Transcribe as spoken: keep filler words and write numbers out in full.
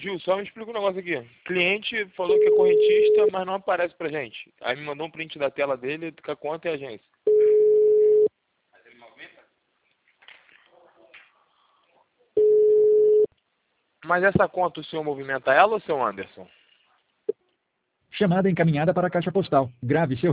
Gil, só me explica um negócio aqui. Cliente falou que é correntista, mas não aparece pra gente. Aí me mandou um print da tela dele com a conta e a agência. Mas essa conta o senhor movimenta ela ou seu Anderson? Chamada encaminhada para a caixa postal. Grave seu